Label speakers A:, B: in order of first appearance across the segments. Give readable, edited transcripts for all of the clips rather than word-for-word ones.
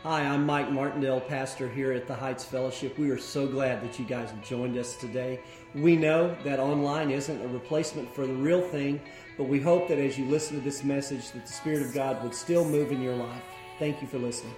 A: Hi, I'm Mike Martindale, pastor here at the Heights Fellowship. We are so glad that you guys have joined us today. We know that online isn't a replacement for the real thing, but we hope that as you listen to this message that the Spirit of God would still move in your life. Thank you for listening.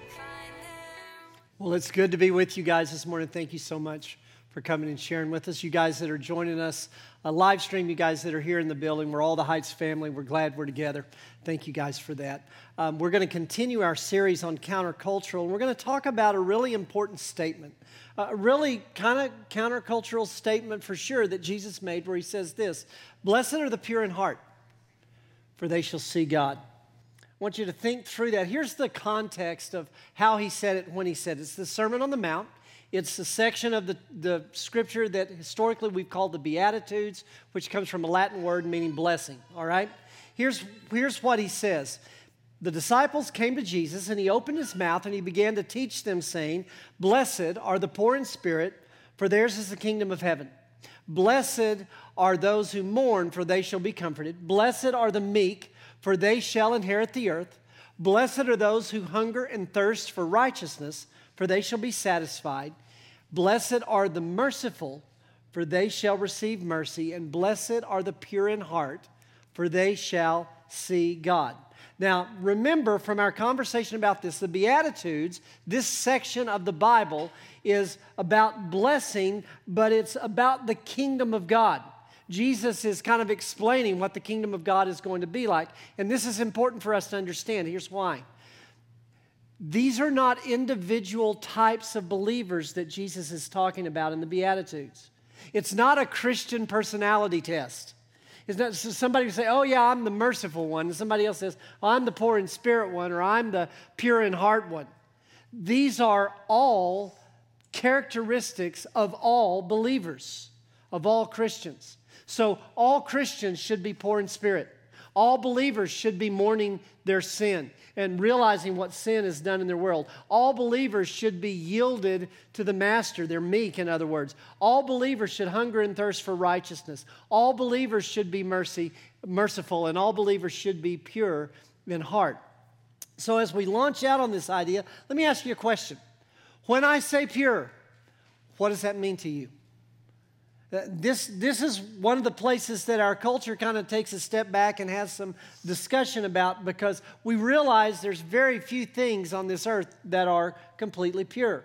B: Well, it's good to be with you guys this morning. Thank you so much for coming and sharing with us. You guys that are joining us live stream, you guys that are here in the building, we're all the Heights family. We're glad we're together. Thank you guys for that. We're going to continue our series on countercultural, and we're going to talk about a really important statement, a really kind of countercultural statement for sure that Jesus made where he says this: "Blessed are the pure in heart, for they shall see God." I want you to think through that. Here's the context of how he said it when he said it. It's the Sermon on the Mount. It's the section of the scripture that historically we've called the Beatitudes, which comes from a Latin word meaning blessing, all right? Here's what he says. The disciples came to Jesus, and he opened his mouth, and he began to teach them, saying, "Blessed are the poor in spirit, for theirs is the kingdom of heaven. Blessed are those who mourn, for they shall be comforted. Blessed are the meek, for they shall inherit the earth. Blessed are those who hunger and thirst for righteousness, for they shall be satisfied. Blessed are the merciful, for they shall receive mercy. And blessed are the pure in heart, for they shall see God." Now, remember from our conversation about this, the Beatitudes, this section of the Bible is about blessing, but it's about the kingdom of God. Jesus is kind of explaining what the kingdom of God is going to be like. And this is important for us to understand. Here's why. These are not individual types of believers that Jesus is talking about in the Beatitudes. It's not a Christian personality test. It's not somebody say, "Oh yeah, I'm the merciful one," and somebody else says, "Oh, I'm the poor in spirit one," or "I'm the pure in heart one." These are all characteristics of all believers, of all Christians. So all Christians should be poor in spirit. All believers should be mourning their sin and realizing what sin has done in their world. All believers should be yielded to the Master. They're meek, in other words. All believers should hunger and thirst for righteousness. All believers should be merciful, and all believers should be pure in heart. So as we launch out on this idea, let me ask you a question. When I say pure, what does that mean to you? This is one of the places that our culture kind of takes a step back and has some discussion about, because we realize there's very few things on this earth that are completely pure.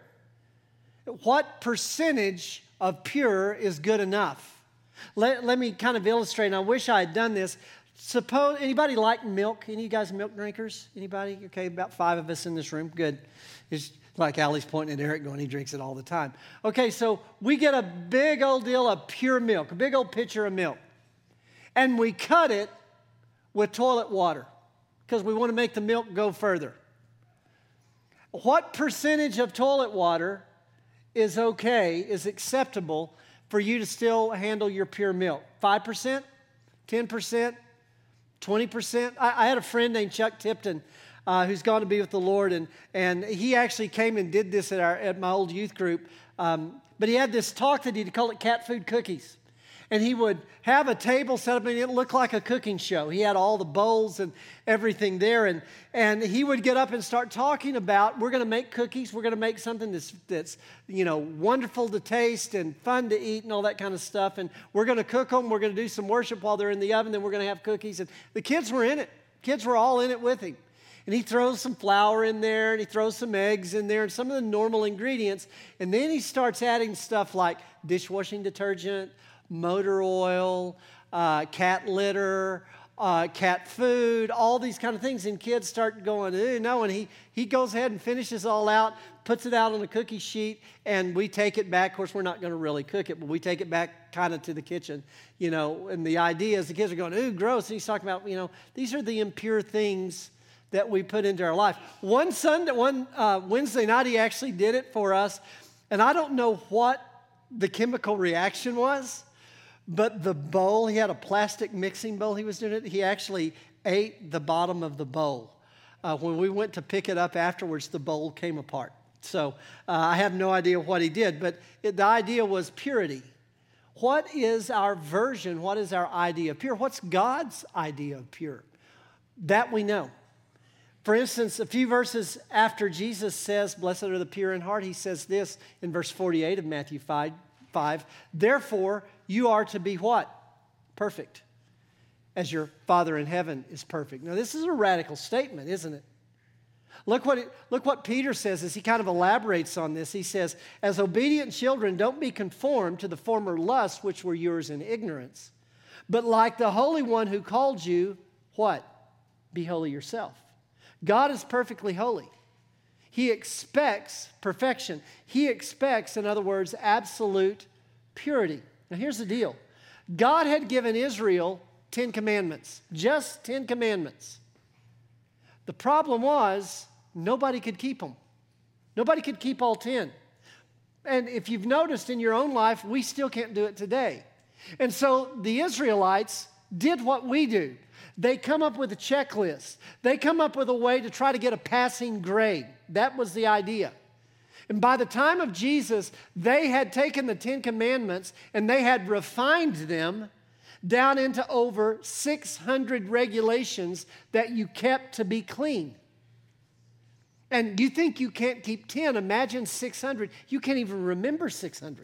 B: What percentage of pure is good enough? Let me kind of illustrate, and I wish I had done this. Suppose, anybody like milk? Any of you guys milk drinkers? Anybody? Okay, about 5 of us in this room. Good. It's like Allie's pointing at Eric going, he drinks it all the time. Okay, so we get a big old deal of pure milk, a big old pitcher of milk. And we cut it with toilet water because we want to make the milk go further. What percentage of toilet water is okay, is acceptable for you to still handle your pure milk? 5%? 10%? 20%? I had a friend named Chuck Tipton who's gone to be with the Lord, and he actually came and did this at my old youth group. But he had this talk that he'd call it cat food cookies. And he would have a table set up, and it looked like a cooking show. He had all the bowls and everything there, and he would get up and start talking about, we're going to make cookies, we're going to make something that's wonderful to taste and fun to eat and all that kind of stuff, and we're going to cook them, we're going to do some worship while they're in the oven, then we're going to have cookies. And the kids were in it. Kids were all in it with him. And he throws some flour in there, and he throws some eggs in there, and some of the normal ingredients. And then he starts adding stuff like dishwashing detergent, motor oil, cat litter, cat food, all these kind of things. And kids start going, "Ew, no." And he goes ahead and finishes all out, puts it out on a cookie sheet, and we take it back. Of course, we're not going to really cook it, but we take it back kind of to the kitchen, And the idea is the kids are going, "Ooh, gross." And he's talking about, these are the impure things that we put into our life. One Wednesday night, he actually did it for us. And I don't know what the chemical reaction was, but the bowl, he had a plastic mixing bowl he was doing it. He actually ate the bottom of the bowl. When we went to pick it up afterwards, the bowl came apart. So I have no idea what he did, but the idea was purity. What is our version? What is our idea of pure? What's God's idea of pure? That we know. For instance, a few verses after Jesus says, blessed are the pure in heart, he says this in verse 48 of Matthew 5. Therefore, you are to be what? Perfect, as your Father in heaven is perfect. Now, this is a radical statement, isn't it? Look what Peter says as he kind of elaborates on this. He says, as obedient children, don't be conformed to the former lusts which were yours in ignorance. But like the Holy One who called you, what? Be holy yourself. God is perfectly holy. He expects perfection. He expects, in other words, absolute purity. Now here's the deal. God had given Israel 10 commandments, just 10 commandments. The problem was nobody could keep them. Nobody could keep all 10. And if you've noticed in your own life, we still can't do it today. And so the Israelites did what we do. They come up with a checklist. They come up with a way to try to get a passing grade. That was the idea. And by the time of Jesus, they had taken the 10 commandments and they had refined them down into over 600 regulations that you kept to be clean. And you think you can't keep 10, imagine 600. You can't even remember 600.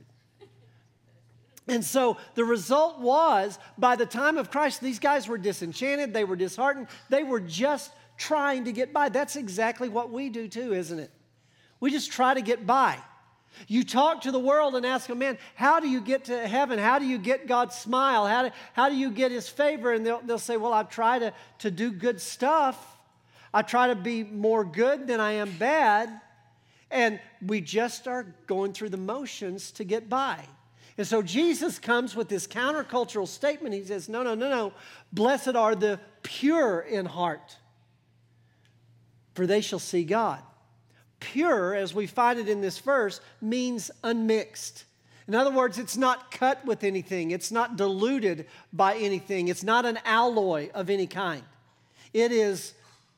B: And so the result was, by the time of Christ, these guys were disenchanted, they were disheartened, they were just trying to get by. That's exactly what we do too, isn't it? We just try to get by. You talk to the world and ask them, man, how do you get to heaven? How do you get God's smile? How do you get His favor? And they'll say, well, I try to do good stuff. I try to be more good than I am bad. And we just are going through the motions to get by. And so Jesus comes with this countercultural statement. He says, no. Blessed are the pure in heart, for they shall see God. Pure, as we find it in this verse, means unmixed. In other words, it's not cut with anything. It's not diluted by anything. It's not an alloy of any kind. It is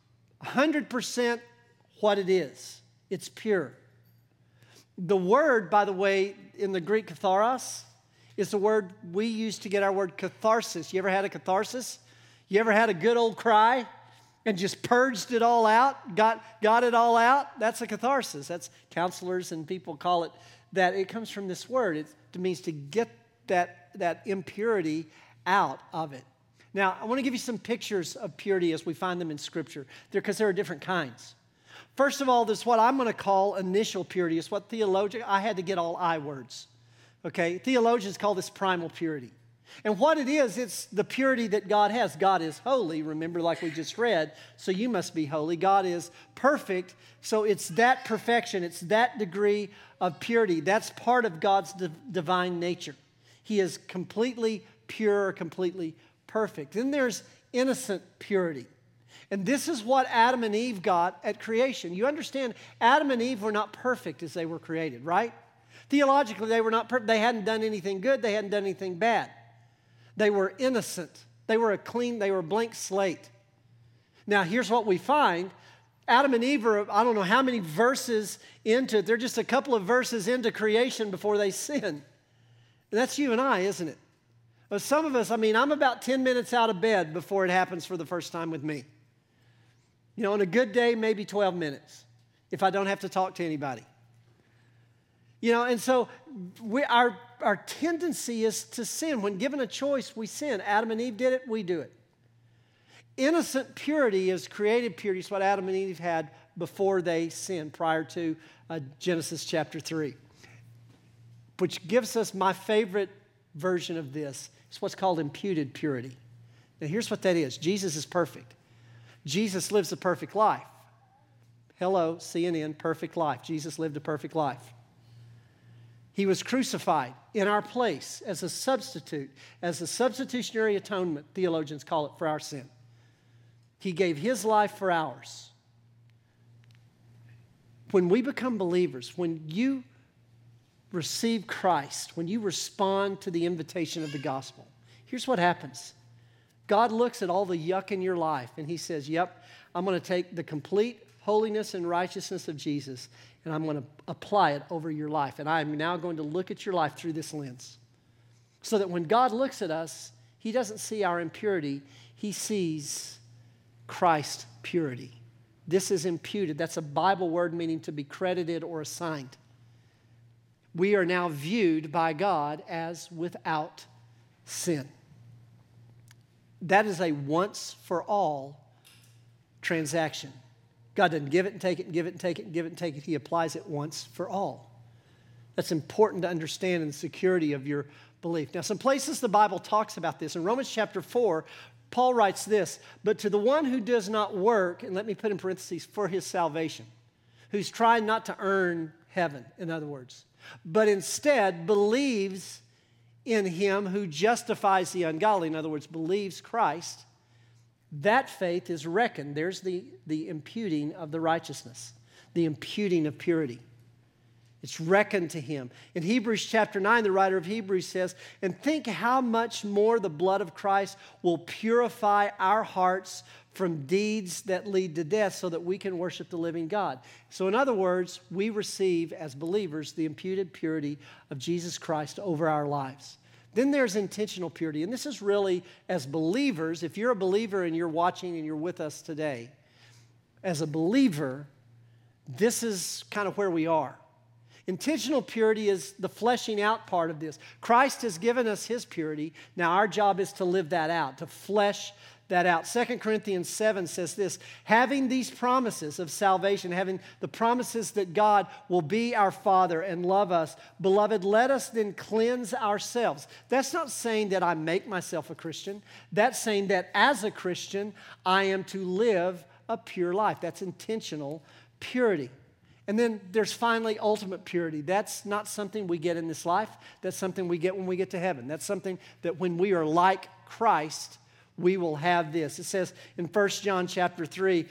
B: 100% what it is. It's pure. The word, by the way, in the Greek katharos, is the word we use to get our word catharsis. You ever had a catharsis? You ever had a good old cry and just purged it all out, got it all out? That's a catharsis. That's counselors and people call it that. It comes from this word. It means to get that impurity out of it. Now, I want to give you some pictures of purity as we find them in Scripture, because there are different kinds. First of all, there's what I'm going to call initial purity. It's what I had to get all I words. Okay? Theologians call this primal purity. And what it is, it's the purity that God has. God is holy, remember, like we just read, so you must be holy. God is perfect, so it's that perfection, it's that degree of purity. That's part of God's divine nature. He is completely pure, completely perfect. Then there's innocent purity. And this is what Adam and Eve got at creation. You understand, Adam and Eve were not perfect as they were created, right? Theologically, they were not perfect. They hadn't done anything good. They hadn't done anything bad. They were innocent. They were a blank slate. Now, here's what we find. Adam and Eve are, I don't know how many verses into it. They're just a couple of verses into creation before they sin. And that's you and I, isn't it? But some of us, I'm about 10 minutes out of bed before it happens for the first time with me. You know, on a good day, maybe 12 minutes, if I don't have to talk to anybody. You know, and so our tendency is to sin. When given a choice, we sin. Adam and Eve did it, we do it. Innocent purity is created purity. It's what Adam and Eve had before they sinned, prior to Genesis chapter 3. Which gives us my favorite version of this. It's what's called imputed purity. Now here's what that is. Jesus is perfect. Jesus lives a perfect life. Hello, CNN, perfect life. Jesus lived a perfect life. He was crucified in our place as a substitute, as a substitutionary atonement, theologians call it, for our sin. He gave His life for ours. When we become believers, when you receive Christ, when you respond to the invitation of the gospel, here's what happens. God looks at all the yuck in your life and He says, yep, I'm going to take the complete holiness and righteousness of Jesus and I'm going to apply it over your life. And I'm now going to look at your life through this lens. So that when God looks at us, He doesn't see our impurity. He sees Christ's purity. This is imputed. That's a Bible word meaning to be credited or assigned. We are now viewed by God as without sin. That is a once-for-all transaction. God doesn't give it and take it and give it and take it and give it and take it. He applies it once for all. That's important to understand in the security of your belief. Now, some places the Bible talks about this. In Romans chapter 4, Paul writes this, but to the one who does not work, and let me put in parentheses, for his salvation, who's trying not to earn heaven, in other words, but instead believes in him who justifies the ungodly, in other words, believes Christ, that faith is reckoned. There's the imputing of the righteousness, the imputing of purity. It's reckoned to him. In Hebrews chapter 9, the writer of Hebrews says, and think how much more the blood of Christ will purify our hearts from deeds that lead to death so that we can worship the living God. So in other words, we receive as believers the imputed purity of Jesus Christ over our lives. Then there's intentional purity. And this is really, as believers, if you're a believer and you're watching and you're with us today, as a believer, this is kind of where we are. Intentional purity is the fleshing out part of this. Christ has given us his purity. Now our job is to live that out, to flesh that out. 2 Corinthians 7 says this, having these promises of salvation, having the promises that God will be our Father and love us, beloved, let us then cleanse ourselves. That's not saying that I make myself a Christian. That's saying that as a Christian, I am to live a pure life. That's intentional purity. And then there's finally ultimate purity. That's not something we get in this life. That's something we get when we get to heaven. That's something that when we are like Christ, we will have this. It says in 1 John chapter 3,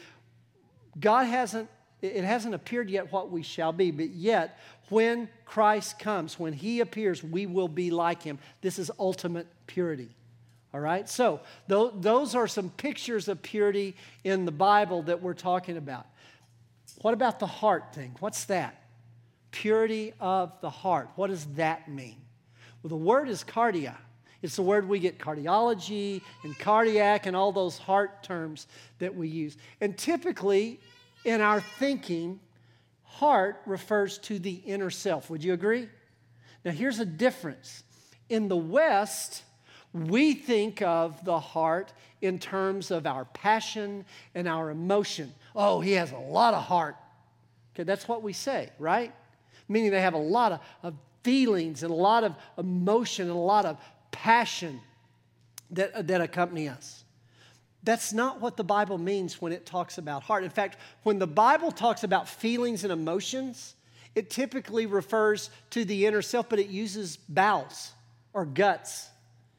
B: it hasn't appeared yet what we shall be, but yet when Christ comes, when he appears, we will be like him. This is ultimate purity. All right? So those are some pictures of purity in the Bible that we're talking about. What about the heart thing? What's that? Purity of the heart. What does that mean? Well, the word is cardia. It's the word we get cardiology and cardiac and all those heart terms that we use. And typically, in our thinking, heart refers to the inner self. Would you agree? Now, here's a difference. In the West, we think of the heart in terms of our passion and our emotion. Oh, he has a lot of heart. Okay, that's what we say, right? Meaning they have a lot of feelings and a lot of emotion and a lot of passion that accompany us. That's not what the Bible means when it talks about heart. In fact, when the Bible talks about feelings and emotions, it typically refers to the inner self, but it uses bowels or guts.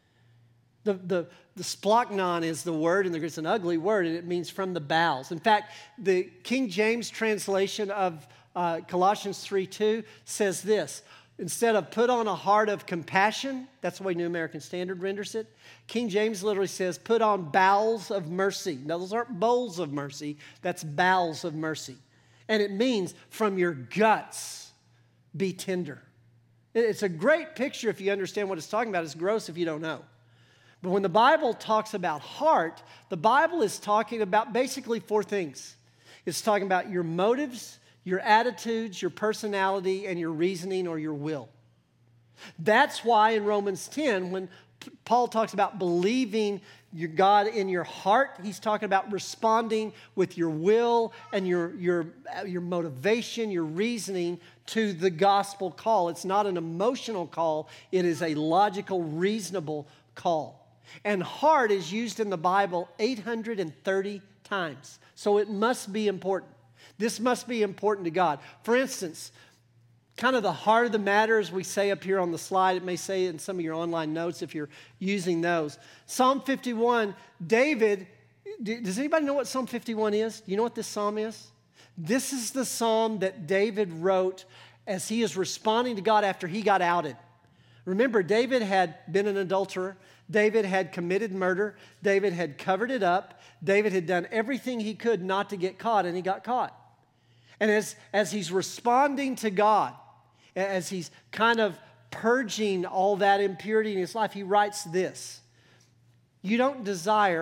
B: The splachnon is the word, and it's an ugly word, and it means from the bowels. In fact, the King James translation of Colossians 3:2 says this. Instead of put on a heart of compassion, that's the way New American Standard renders it, King James literally says put on bowels of mercy. Now, those aren't bowls of mercy, that's bowels of mercy. And it means from your guts, be tender. It's a great picture if you understand what it's talking about. It's gross if you don't know. But when the Bible talks about heart, the Bible is talking about basically four things. It's talking about your motives, your attitudes, your personality, and your reasoning or your will. That's why in Romans 10, when Paul talks about believing your God in your heart, he's talking about responding with your will and your motivation, your reasoning to the gospel call. It's not an emotional call. It is a logical, reasonable call. And heart is used in the Bible 830 times. So it must be important. This must be important to God. For instance, kind of the heart of the matter, as we say up here on the slide, it may say in some of your online notes if you're using those. Psalm 51, David, does anybody know what Psalm 51 is? Do you know what this psalm is? This is the psalm that David wrote as he is responding to God after he got outed. Remember, David had been an adulterer. David had committed murder. David had covered it up. David had done everything he could not to get caught, and he got caught. And as he's responding to God, as he's kind of purging all that impurity in his life, he writes this: you don't desire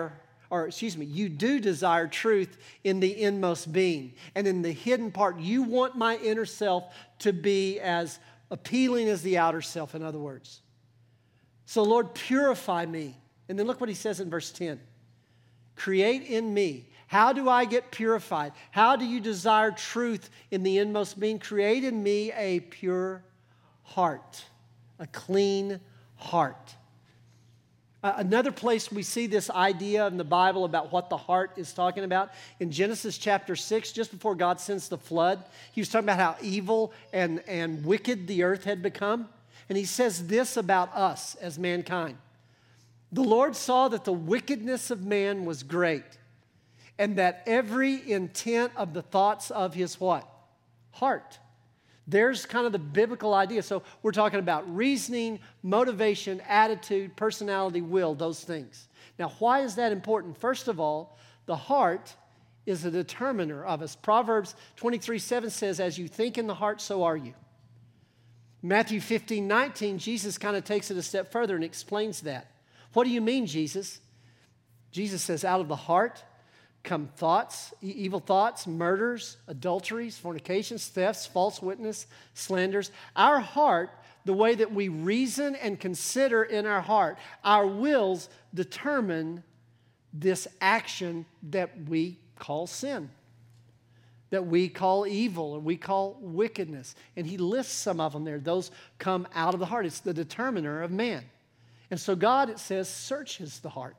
B: you do desire truth in the inmost being. And in the hidden part, you want my inner self to be as appealing as the outer self, in other words. So Lord, purify me. And then look what he says in verse 10. Create in me. How do I get purified? How do you desire truth in the inmost being? Create in me a pure heart, a clean heart. Another place we see this idea in the Bible about what the heart is talking about, in Genesis chapter 6, just before God sends the flood, he was talking about how evil and wicked the earth had become. And he says this about us as mankind. The Lord saw that the wickedness of man was great, and that every intent of the thoughts of his what? Heart. There's kind of the biblical idea. So we're talking about reasoning, motivation, attitude, personality, will, those things. Now, why is that important? First of all, the heart is a determiner of us. Proverbs 23:7 says, as you think in the heart, so are you. Matthew 15:19, Jesus kind of takes it a step further and explains that. What do you mean, Jesus? Jesus says, out of the heart come thoughts, evil thoughts, murders, adulteries, fornications, thefts, false witness, slanders. Our heart, the way that we reason and consider in our heart, our wills determine this action that we call sin, that we call evil, or we call wickedness. And he lists some of them there. Those come out of the heart. It's the determiner of man. And so God, it says, searches the heart.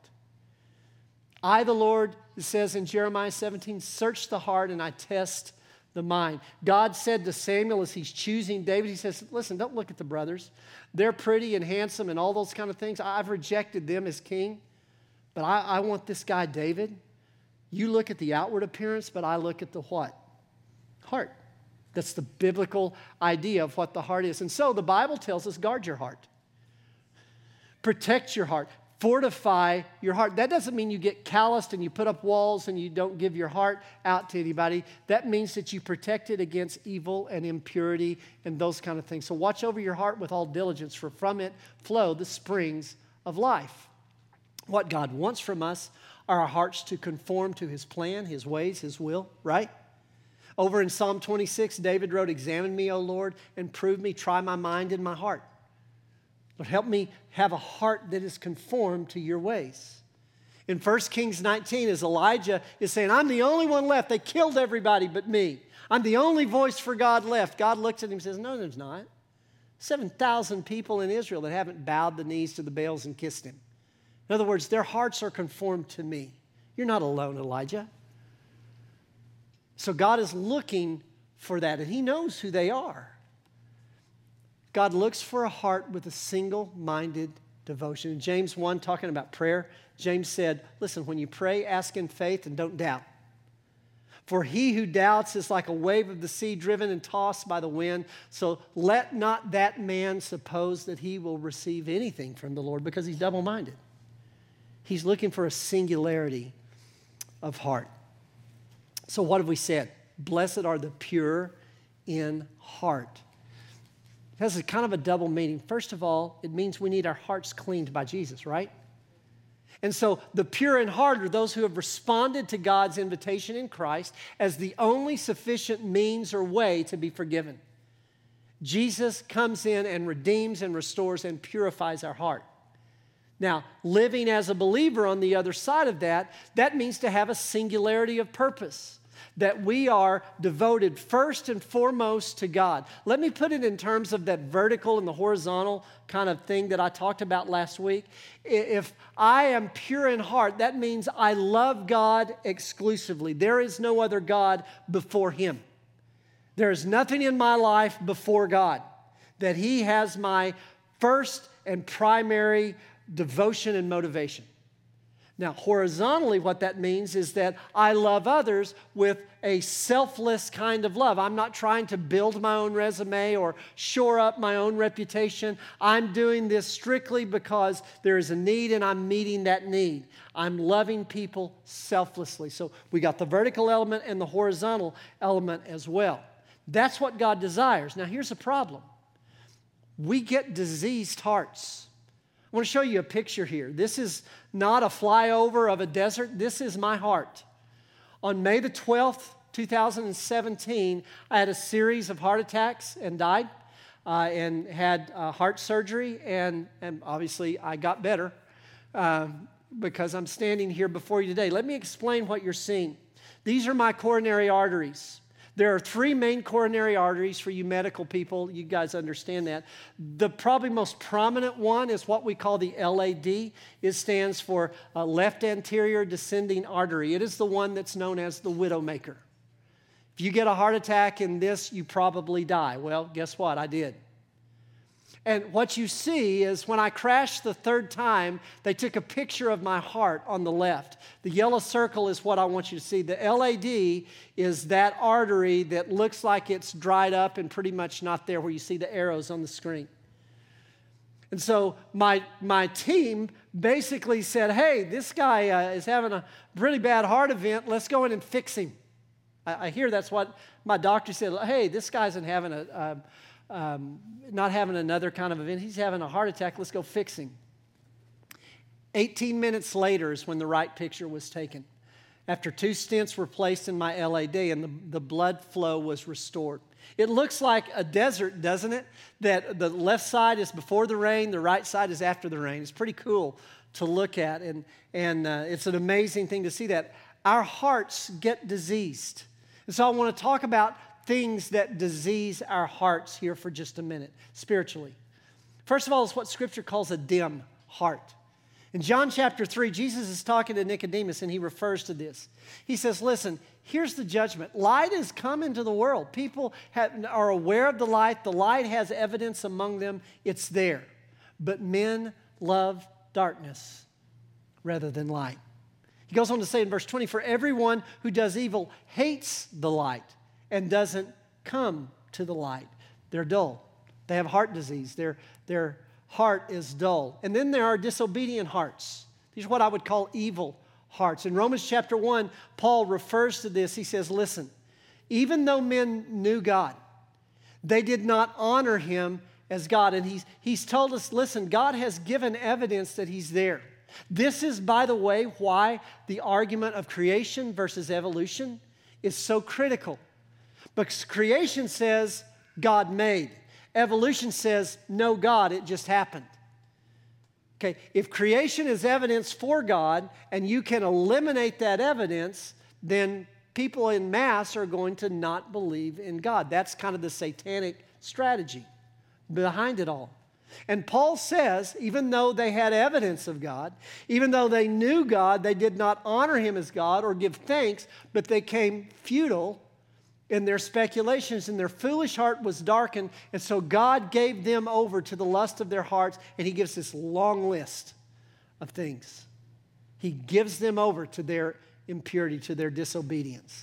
B: I, the Lord, it says in Jeremiah 17, search the heart and I test the mind. God said to Samuel as he's choosing David, he says, listen, don't look at the brothers. They're pretty and handsome and all those kind of things. I've rejected them as king, but I want this guy David. You look at the outward appearance, but I look at the what? Heart. That's the biblical idea of what the heart is. And so the Bible tells us, guard your heart. Protect your heart. Fortify your heart. That doesn't mean you get calloused and you put up walls and you don't give your heart out to anybody. That means that you protect it against evil and impurity and those kind of things. So watch over your heart with all diligence, for from it flow the springs of life. What God wants from us are our hearts to conform to his plan, his ways, his will, right? Over in Psalm 26, David wrote, examine me, O Lord, and prove me, try my mind and my heart. Lord, help me have a heart that is conformed to your ways. In 1 Kings 19, as Elijah is saying, I'm the only one left. They killed everybody but me. I'm the only voice for God left. God looks at him and says, no, there's not. 7,000 people in Israel that haven't bowed the knees to the Baals and kissed him. In other words, their hearts are conformed to me. You're not alone, Elijah. So God is looking for that, and he knows who they are. God looks for a heart with a single-minded devotion. In James 1, talking about prayer, James said, listen, when you pray, ask in faith and don't doubt. For he who doubts is like a wave of the sea driven and tossed by the wind. So let not that man suppose that he will receive anything from the Lord, because he's double-minded. He's looking for a singularity of heart. So what have we said? Blessed are the pure in heart. It has a kind of a double meaning. First of all, it means we need our hearts cleaned by Jesus, right? And so the pure in heart are those who have responded to God's invitation in Christ as the only sufficient means or way to be forgiven. Jesus comes in and redeems and restores and purifies our heart. Now, living as a believer on the other side of that, that means to have a singularity of purpose. That we are devoted first and foremost to God. Let me put it in terms of that vertical and the horizontal kind of thing that I talked about last week. If I am pure in heart, that means I love God exclusively. There is no other God before him. There is nothing in my life before God. That he has my first and primary devotion and motivation. Now, horizontally, what that means is that I love others with a selfless kind of love. I'm not trying to build my own resume or shore up my own reputation. I'm doing this strictly because there is a need and I'm meeting that need. I'm loving people selflessly. So we got the vertical element and the horizontal element as well. That's what God desires. Now, here's the problem. We get diseased hearts. I want to show you a picture here. This is not a flyover of a desert. This is my heart. On May the 12th, 2017, I had a series of heart attacks and died and had heart surgery, and obviously I got better because I'm standing here before you today. Let me explain what you're seeing. These are my coronary arteries. There are 3 main coronary arteries for you medical people. You guys understand that. The probably most prominent one is what we call the LAD. It stands for left anterior descending artery. It is the one that's known as the widowmaker. If you get a heart attack in this, you probably die. Well, guess what? I did. And what you see is when I crashed the 3rd time, they took a picture of my heart on the left. The yellow circle is what I want you to see. The LAD is that artery that looks like it's dried up and pretty much not there where you see the arrows on the screen. And so my team basically said, hey, this guy is having a really bad heart event. Let's go in and fix him. I hear that's what my doctor said. Hey, this guy's not having another kind of event. He's having a heart attack. Let's go fix him. 18 minutes later is when the right picture was taken. After 2 stents were placed in my LAD and the blood flow was restored. It looks like a desert, doesn't it? That the left side is before the rain, the right side is after the rain. It's pretty cool to look at, and it's an amazing thing to see that. Our hearts get diseased. And so I want to talk about things that disease our hearts here for just a minute, spiritually. First of all, is what Scripture calls a dim heart. In John chapter 3, Jesus is talking to Nicodemus, and he refers to this. He says, listen, here's the judgment. Light has come into the world. People are aware of the light. The light has evidence among them. It's there. But men love darkness rather than light. He goes on to say in verse 20, for everyone who does evil hates the light and doesn't come to the light. They're dull. They have heart disease. Their heart is dull. And then there are disobedient hearts. These are what I would call evil hearts. In Romans chapter 1, Paul refers to this. He says, listen, even though men knew God, they did not honor him as God. And he's told us, listen, God has given evidence that he's there. This is, by the way, why the argument of creation versus evolution is so critical. Because creation says God made. Evolution says, no God, it just happened. Okay, if creation is evidence for God and you can eliminate that evidence, then people in mass are going to not believe in God. That's kind of the satanic strategy behind it all. And Paul says, even though they had evidence of God, even though they knew God, they did not honor him as God or give thanks, but they came futile in their speculations, and their foolish heart was darkened, and so God gave them over to the lust of their hearts, and he gives this long list of things. He gives them over to their impurity, to their disobedience.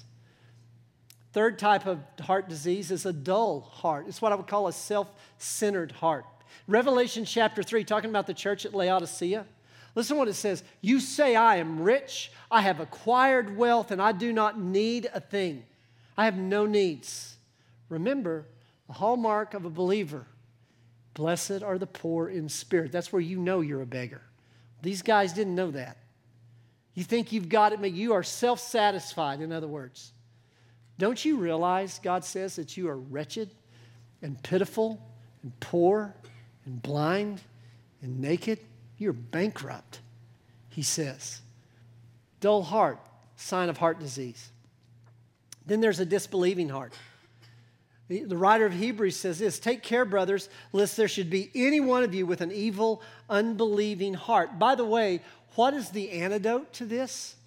B: Third type of heart disease is a dull heart. It's what I would call a self-centered heart. Revelation chapter 3, talking about the church at Laodicea. Listen to what it says. You say, I am rich, I have acquired wealth, and I do not need a thing. I have no needs. Remember, the hallmark of a believer, blessed are the poor in spirit. That's where you know you're a beggar. These guys didn't know that. You think you've got it, you are self-satisfied, in other words. Don't you realize God says that you are wretched and pitiful and poor and blind and naked? You're bankrupt, he says. Dull heart, sign of heart disease. Then there's a disbelieving heart. The writer of Hebrews says this, take care, brothers, lest there should be any one of you with an evil, unbelieving heart. By the way, what is the antidote to this?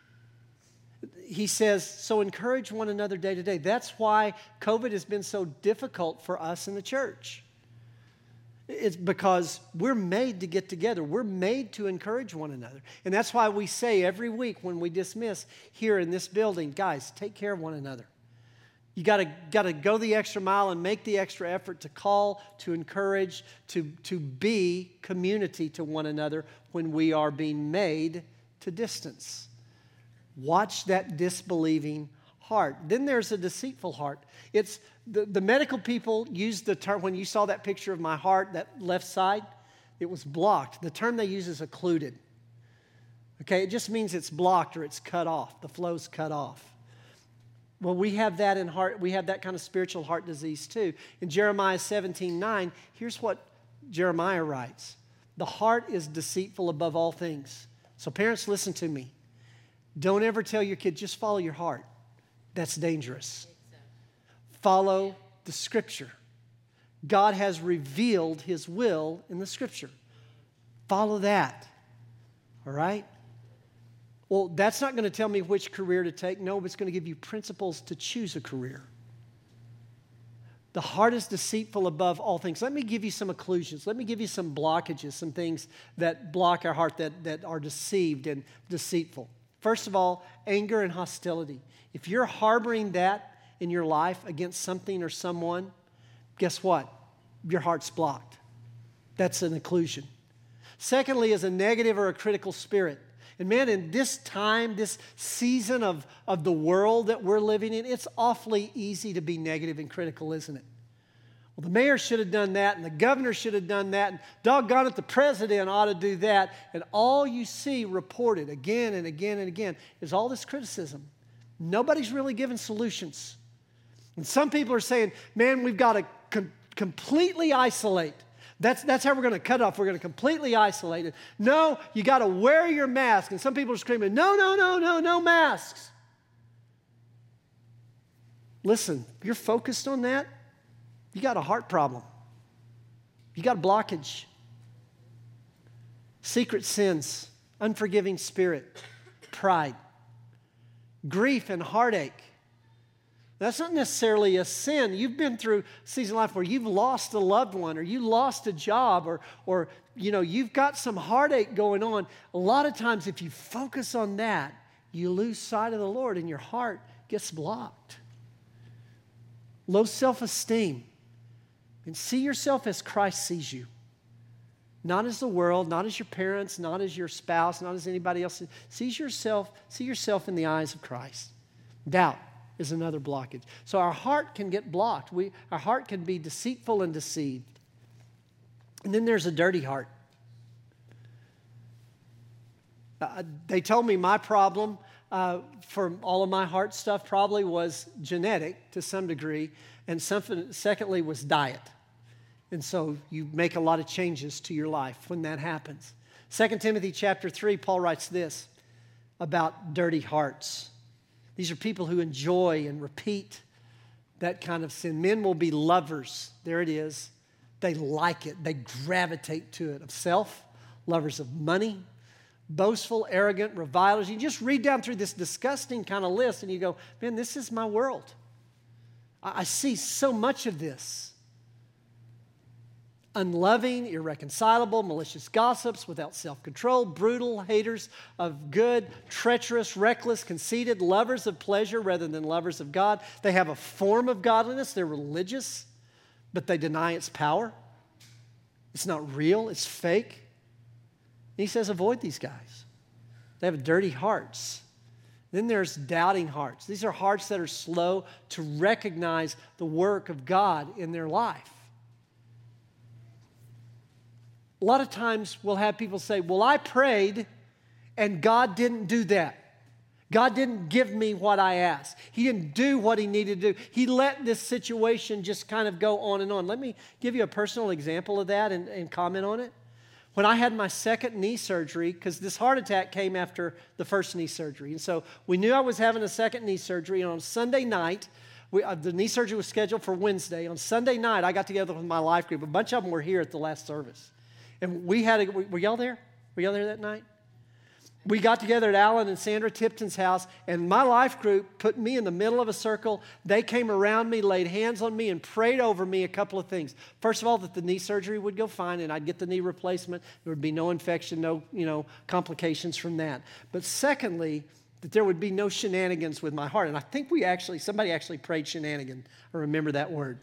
B: He says, so encourage one another day to day. That's why COVID has been so difficult for us in the church. It's because we're made to get together. We're made to encourage one another. And that's why we say every week when we dismiss here in this building, guys, take care of one another. You got to go the extra mile and make the extra effort to call, to encourage, to be community to one another when we are being made to distance. Watch that disbelieving heart. Then there's a deceitful heart. It's the medical people use the term, when you saw that picture of my heart, that left side, It was blocked. The term they use is occluded. Okay, it just means it's blocked or it's cut off. The flow's cut off. Well, we have that in heart. We have that kind of spiritual heart disease too. In Jeremiah 17:9, here's what Jeremiah writes. The heart is deceitful above all things. So parents, listen to me. Don't ever tell your kid, just follow your heart. That's dangerous. Follow the Scripture. God has revealed His will in the Scripture. Follow that. All right? Well, that's not going to tell me which career to take. No, but it's going to give you principles to choose a career. The heart is deceitful above all things. Let me give you some occlusions. Let me give you some blockages, some things that block our heart that are deceived and deceitful. First of all, anger and hostility. If you're harboring that in your life against something or someone, guess what? Your heart's blocked. That's an occlusion. Secondly, is a negative or a critical spirit. And man, in this time, this season of the world that we're living in, it's awfully easy to be negative and critical, isn't it? Well, the mayor should have done that, and the governor should have done that, and doggone it, the president ought to do that. And all you see reported again and again and again is all this criticism. Nobody's really giving solutions. And some people are saying, man, we've got to completely isolate. That's how we're going to cut off. We're going to completely isolate it. No, you got to wear your mask. And some people are screaming, no masks. Listen, if you're focused on that, you got a heart problem. You got a blockage. Secret sins, unforgiving spirit, pride, grief and heartache. That's not necessarily a sin. You've been through a season of life where you've lost a loved one or you lost a job or you've got some heartache going on. A lot of times if you focus on that, you lose sight of the Lord and your heart gets blocked. Low self-esteem. And see yourself as Christ sees you. Not as the world, not as your parents, not as your spouse, not as anybody else. See yourself in the eyes of Christ. Doubt is another blockage. So our heart can get blocked. Our heart can be deceitful and deceived. And then there's a dirty heart. They told me my problem for all of my heart stuff probably was genetic to some degree, and secondly was diet. And so you make a lot of changes to your life when that happens. 2 Timothy chapter 3, Paul writes this about dirty hearts. These are people who enjoy and repeat that kind of sin. Men will be lovers. There it is. They like it. They gravitate to it. Of self, lovers of money, boastful, arrogant, revilers. You just read down through this disgusting kind of list and you go, man, this is my world. I see so much of this. Unloving, irreconcilable, malicious gossips, without self-control, brutal, haters of good, treacherous, reckless, conceited, lovers of pleasure rather than lovers of God. They have a form of godliness. They're religious, but they deny its power. It's not real. It's fake. And he says, avoid these guys. They have dirty hearts. Then there's doubting hearts. These are hearts that are slow to recognize the work of God in their life. A lot of times we'll have people say, well, I prayed and God didn't do that. God didn't give me what I asked. He didn't do what He needed to do. He let this situation just kind of go on and on. Let me give you a personal example of that and comment on it. When I had my second knee surgery, because this heart attack came after the first knee surgery. And so we knew I was having a second knee surgery. And on Sunday night, the knee surgery was scheduled for Wednesday. On Sunday night, I got together with my life group. A bunch of them were here at the last service. And were y'all there? Were y'all there that night? We got together at Alan and Sandra Tipton's house, and my life group put me in the middle of a circle. They came around me, laid hands on me, and prayed over me a couple of things. First of all, that the knee surgery would go fine, and I'd get the knee replacement. There would be no infection, no complications from that. But secondly, that there would be no shenanigans with my heart. And I think somebody actually prayed shenanigan. I remember that word.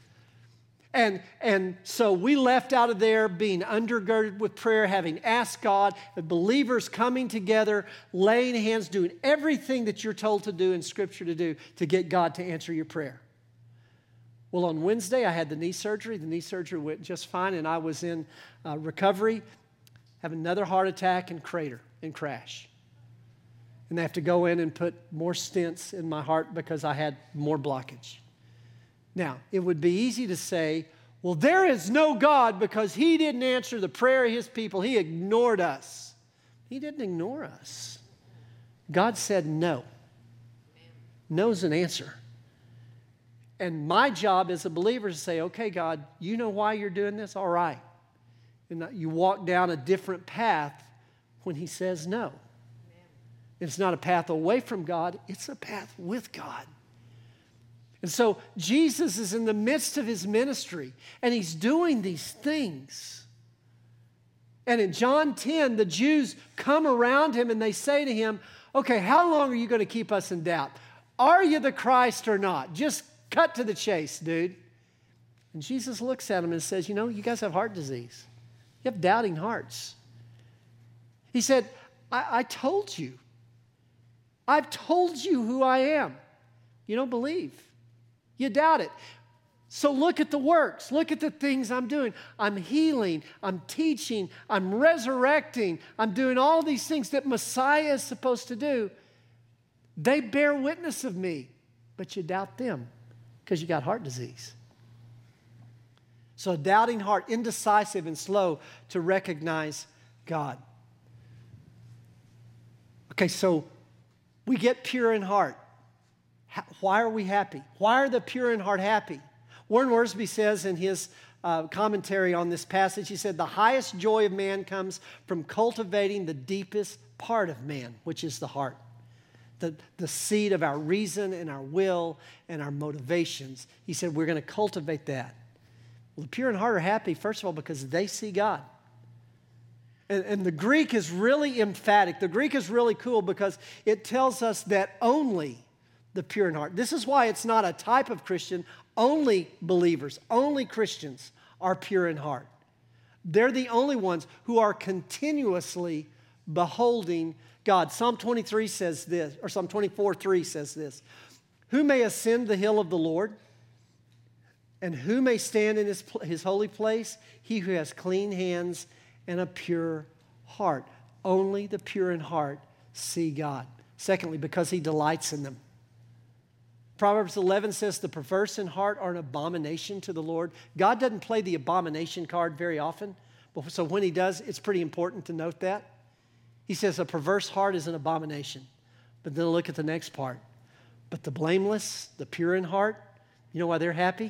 B: And so we left out of there being undergirded with prayer, having asked God, the believers coming together, laying hands, doing everything that you're told to do in Scripture to do to get God to answer your prayer. Well, on Wednesday, I had the knee surgery. The knee surgery went just fine, and I was in recovery, have another heart attack and crash. And they have to go in and put more stents in my heart because I had more blockage. Now, it would be easy to say, well, there is no God because he didn't answer the prayer of his people. He ignored us. He didn't ignore us. God said no. No's an answer. And my job as a believer is to say, okay, God, you know why you're doing this? All right. And you walk down a different path when he says no. It's not a path away from God, it's a path with God. And so Jesus is in the midst of his ministry, and he's doing these things. And in John 10, the Jews come around him and they say to him, okay, how long are you going to keep us in doubt? Are you the Christ or not? Just cut to the chase, dude. And Jesus looks at him and says, you guys have heart disease. You have doubting hearts. He said, I told you. I've told you who I am. You don't believe. You doubt it. So look at the works. Look at the things I'm doing. I'm healing. I'm teaching. I'm resurrecting. I'm doing all these things that Messiah is supposed to do. They bear witness of me, but you doubt them because you got heart disease. So a doubting heart, indecisive and slow to recognize God. Okay, so we get pure in heart. Why are we happy? Why are the pure in heart happy? Warren Wiersbe says in his commentary on this passage, he said, the highest joy of man comes from cultivating the deepest part of man, which is the heart. The seed of our reason and our will and our motivations. He said, we're going to cultivate that. Well, the pure in heart are happy, first of all, because they see God. And the Greek is really emphatic. The Greek is really cool because it tells us that only the pure in heart. This is why it's not a type of Christian. Only believers, only Christians are pure in heart. They're the only ones who are continuously beholding God. Psalm 23 says this, or Psalm 24:3 says this. Who may ascend the hill of the Lord? And who may stand in his holy place? He who has clean hands and a pure heart. Only the pure in heart see God. Secondly, because he delights in them. Proverbs 11 says the perverse in heart are an abomination to the Lord. God doesn't play the abomination card very often. So when he does, it's pretty important to note that. He says a perverse heart is an abomination. But then look at the next part. But the blameless, the pure in heart, you know why they're happy?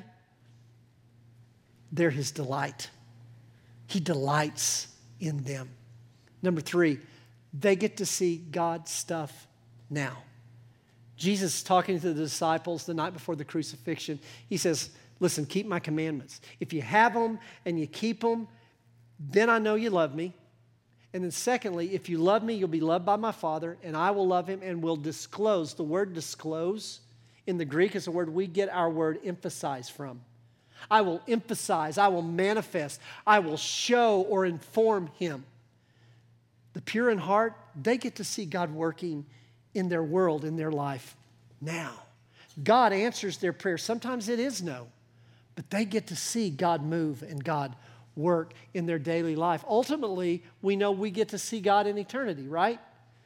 B: They're his delight. He delights in them. Number 3, they get to see God's stuff now. Jesus talking to the disciples the night before the crucifixion, he says, listen, keep my commandments. If you have them and you keep them, then I know you love me. And then secondly, if you love me, you'll be loved by my Father, and I will love him and will disclose. The word disclose in the Greek is a word we get our word emphasize from. I will emphasize, I will manifest, I will show or inform him. The pure in heart, they get to see God working in their world, in their life now. God answers their prayers. Sometimes it is no, but they get to see God move and God work in their daily life. Ultimately, we know we get to see God in eternity, right?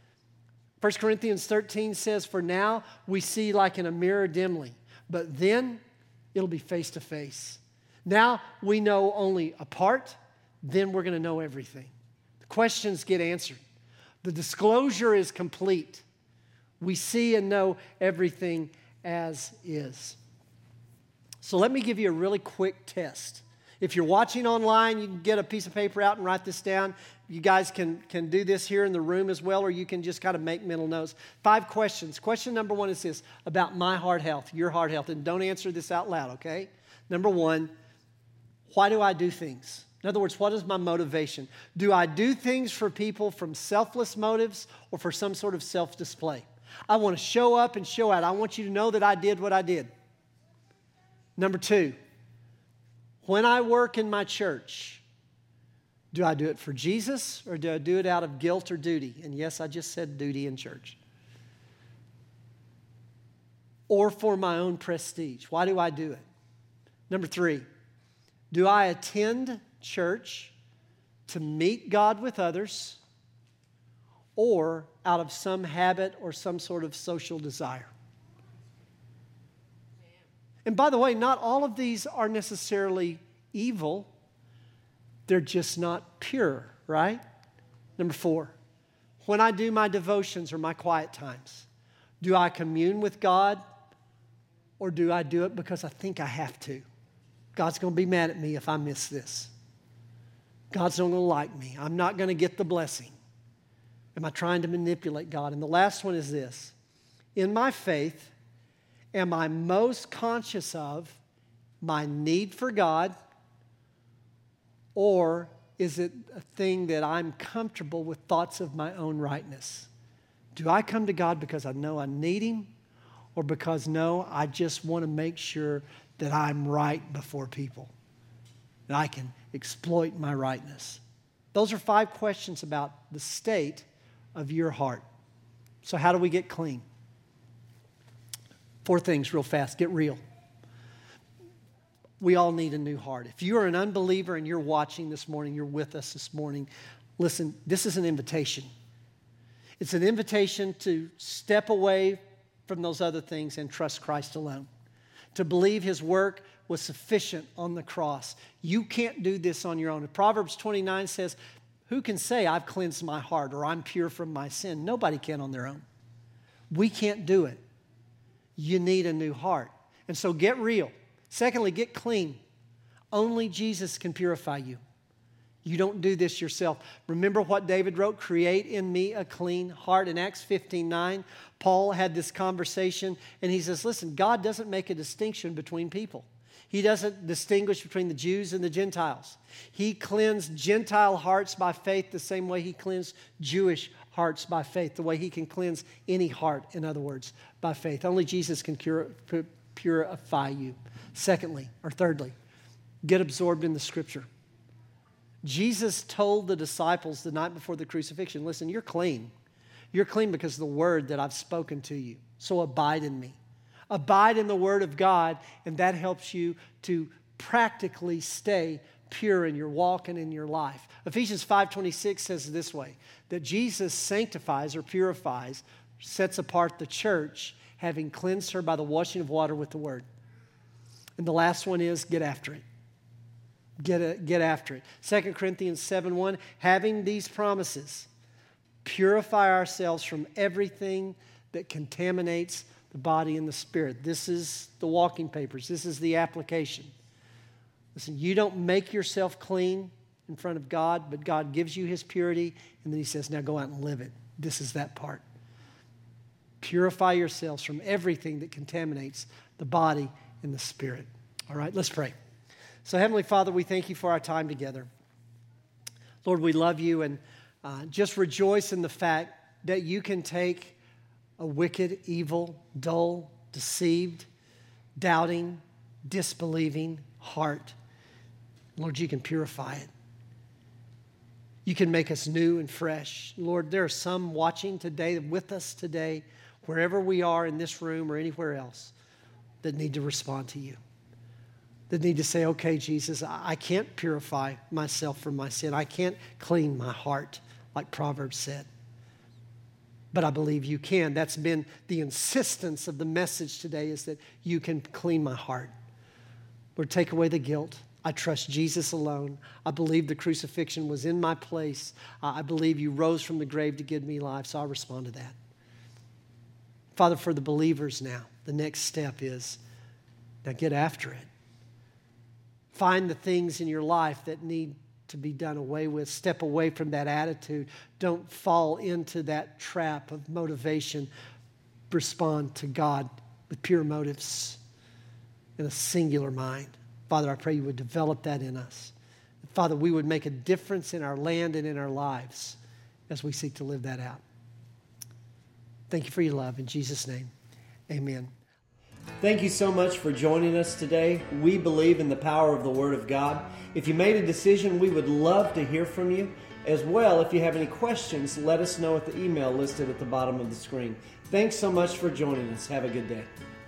B: 1 Corinthians 13 says, for now we see like in a mirror dimly, but then it'll be face to face. Now we know only a part, then we're going to know everything. The questions get answered. The disclosure is complete. We see and know everything as is. So let me give you a really quick test. If you're watching online, you can get a piece of paper out and write this down. You guys can do this here in the room as well, or you can just kind of make mental notes. 5 questions. Question number 1 is this, about my heart health, your heart health. And don't answer this out loud, okay? Number 1, why do I do things? In other words, what is my motivation? Do I do things for people from selfless motives or for some sort of self-display? I want to show up and show out. I want you to know that I did what I did. Number 2, when I work in my church, do I do it for Jesus or do I do it out of guilt or duty? And yes, I just said duty in church. Or for my own prestige. Why do I do it? Number 3, do I attend church to meet God with others or out of some habit or some sort of social desire? And by the way, not all of these are necessarily evil. They're just not pure, right? Number 4, when I do my devotions or my quiet times, do I commune with God or do I do it because I think I have to? God's going to be mad at me if I miss this. God's not going to like me. I'm not going to get the blessing. Am I trying to manipulate God? And the last one is this. In my faith, am I most conscious of my need for God, or is it a thing that I'm comfortable with thoughts of my own rightness? Do I come to God because I know I need Him, or because, no, I just want to make sure that I'm right before people, that I can exploit my rightness? Those are 5 questions about the state of your heart. So how do we get clean? 4 things real fast. Get real. We all need a new heart. If you are an unbeliever and you're watching this morning, you're with us this morning, listen, this is an invitation. It's an invitation to step away from those other things and trust Christ alone. To believe His work was sufficient on the cross. You can't do this on your own. Proverbs 29 says, who can say I've cleansed my heart or I'm pure from my sin? Nobody can on their own. We can't do it. You need a new heart. And so get real. Secondly, get clean. Only Jesus can purify you. You don't do this yourself. Remember what David wrote, create in me a clean heart. In Acts 15:9, Paul had this conversation and he says, listen, God doesn't make a distinction between people. He doesn't distinguish between the Jews and the Gentiles. He cleansed Gentile hearts by faith the same way He cleansed Jewish hearts by faith, the way He can cleanse any heart, in other words, by faith. Only Jesus can purify you. Thirdly, get absorbed in the Scripture. Jesus told the disciples the night before the crucifixion, listen, you're clean. You're clean because of the word that I've spoken to you. So abide in me. Abide in the Word of God, and that helps you to practically stay pure in your walk and in your life. Ephesians 5:26 says it this way, that Jesus sanctifies or purifies, sets apart the church, having cleansed her by the washing of water with the Word. And the last one is get after it. Get after it. 2 Corinthians 7:1, having these promises, purify ourselves from everything that contaminates the body and the spirit. This is the walking papers. This is the application. Listen, you don't make yourself clean in front of God, but God gives you His purity, and then He says, now go out and live it. This is that part. Purify yourselves from everything that contaminates the body and the spirit. All right, let's pray. So Heavenly Father, we thank You for our time together. Lord, we love You, and just rejoice in the fact that You can take a wicked, evil, dull, deceived, doubting, disbelieving heart. Lord, You can purify it. You can make us new and fresh. Lord, there are some watching today, with us today, wherever we are in this room or anywhere else, that need to respond to You. That need to say, okay, Jesus, I can't purify myself from my sin. I can't clean my heart, like Proverbs said. But I believe You can. That's been the insistence of the message today, is that You can clean my heart. Lord, take away the guilt. I trust Jesus alone. I believe the crucifixion was in my place. I believe You rose from the grave to give me life, so I respond to that. Father, for the believers now, the next step is, now get after it. Find the things in your life that need to be done away with. Step away from that attitude. Don't fall into that trap of motivation. Respond to God with pure motives in a singular mind. Father, I pray You would develop that in us. Father, we would make a difference in our land and in our lives as we seek to live that out. Thank You for Your love. In Jesus' name, amen.
A: Thank you so much for joining us today. We believe in the power of the Word of God. If you made a decision, we would love to hear from you. As well, if you have any questions, let us know at the email listed at the bottom of the screen. Thanks so much for joining us. Have a good day.